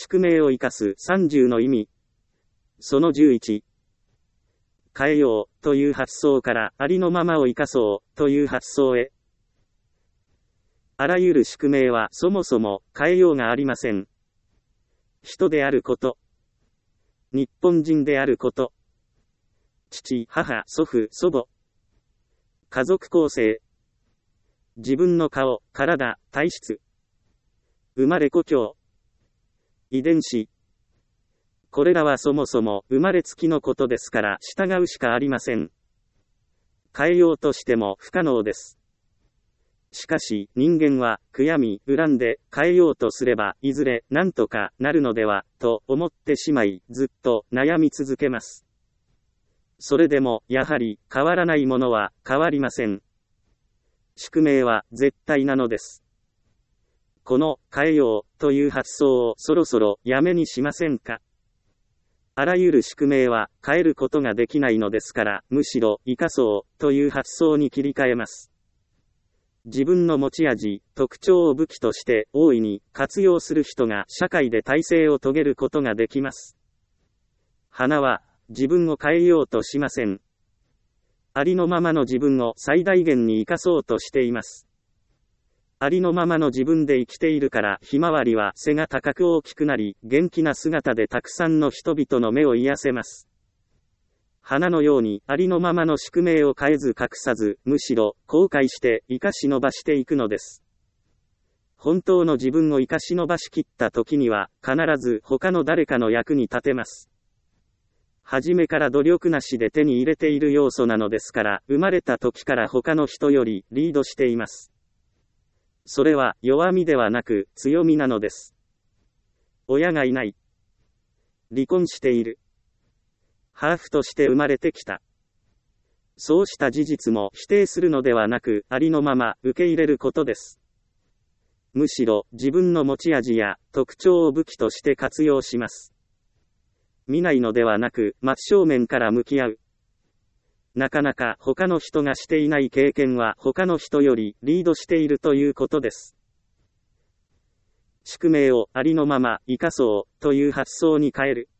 宿命を生かす30の意味。その11。変えようという発想からありのままを生かそうという発想へ。あらゆる宿命はそもそも変えようがありません。人であること。日本人であること。父、母、祖父、祖母。家族構成。自分の顔、体、体質。生まれ故郷。遺伝子。これらはそもそも生まれつきのことですから従うしかありません。変えようとしても不可能です。しかし人間は悔やみ、恨んで変えようとすればいずれなんとかなるのではと思ってしまいずっと悩み続けます。それでもやはり変わらないものは変わりません。宿命は絶対なのです。この変えようという発想をそろそろやめにしませんか。あらゆる宿命は変えることができないのですから、むしろ生かそうという発想に切り替えます。自分の持ち味、特徴を武器として大いに活用する人が社会で大成を遂げることができます。花は自分を変えようとしません。ありのままの自分を最大限に生かそうとしています。ありのままの自分で生きているから、ひまわりは背が高く大きくなり、元気な姿でたくさんの人々の目を癒せます。花のように、ありのままの宿命を変えず隠さず、むしろ、後悔して生かし伸ばしていくのです。本当の自分を生かし伸ばしきった時には、必ず他の誰かの役に立てます。初めから努力なしで手に入れている要素なのですから、生まれた時から他の人よりリードしています。それは弱みではなく強みなのです。親がいない。離婚している。ハーフとして生まれてきた。そうした事実も否定するのではなく、ありのまま受け入れることです。むしろ自分の持ち味や特徴を武器として活用します。見ないのではなく、真正面から向き合う。なかなか他の人がしていない経験は他の人よりリードしているということです。宿命をありのまま生かそうという発想に変える。